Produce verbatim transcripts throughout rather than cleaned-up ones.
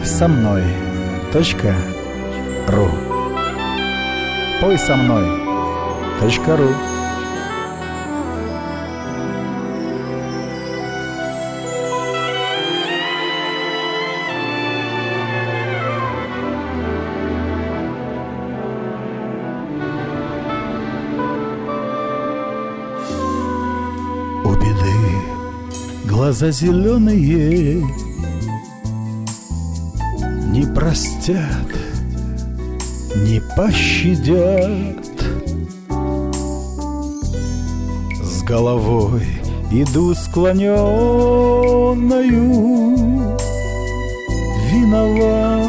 со мной точка ру. Пой со мной точка ру. У беды глаза зеленые не простят, не пощадят. С головой иду склоненную, виноват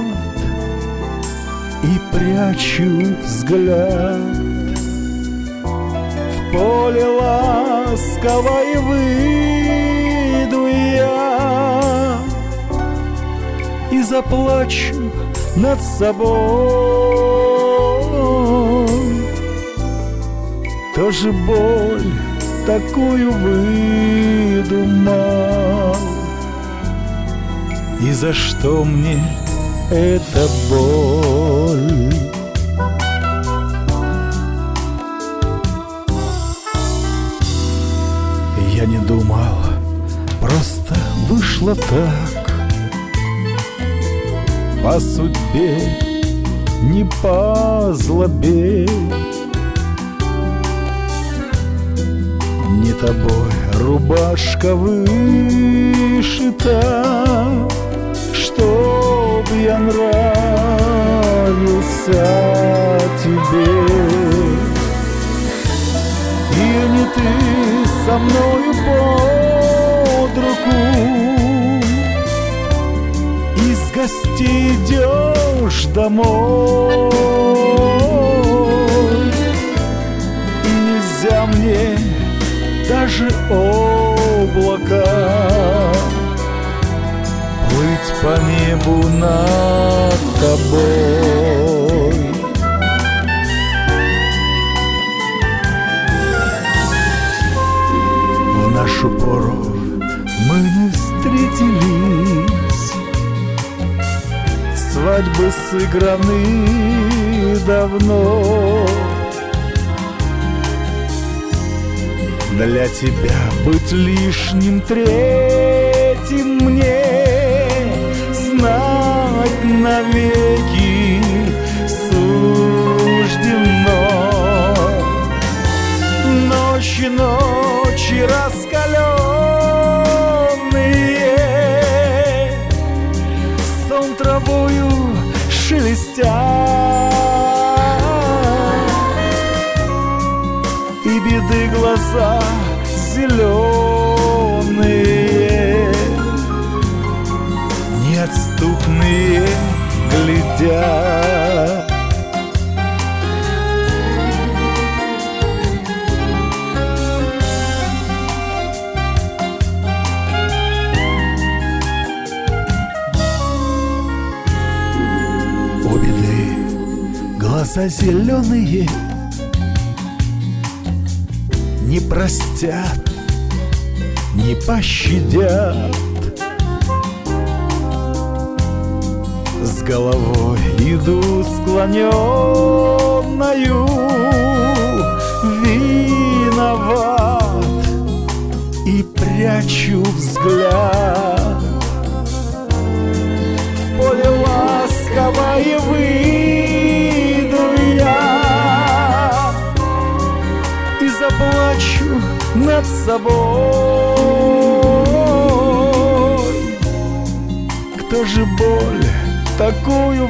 и прячу взгляд. В поле ласково и выйду я и заплачу над собой. Тоже боль такую выдумал, и за что мне эта боль? Я не думал, просто вышло так. По судьбе, не по злобе. Не тобой рубашка вышита, чтоб я нравился тебе. И не ты со мною под руку из гостей идешь домой. И нельзя мне даже облака плыть по небу над тобой. В нашу пору мы не встретились, свадьбы сыграны давно. Для тебя быть лишним третьим мне знать навеки суждено. Ночи, ночи раскаленные, сон травою шелестят, и беды глаза зеленые, неотступные глядят. У беды глаза зеленые не простят, не пощадят. С головой иду склоненную, виноват и прячу взгляд. В поле ласково и выйду я и заплачу над собой. Кто же боль такую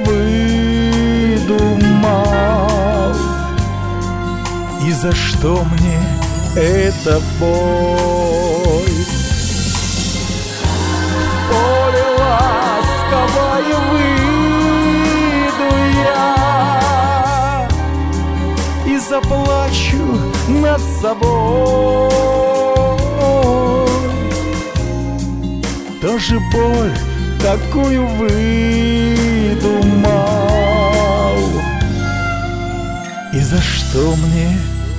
выдумал, и за что мне эта боль? В поле ласково и выйду я и заплачу над собой. Тоже боль такую выдумал, и за что мне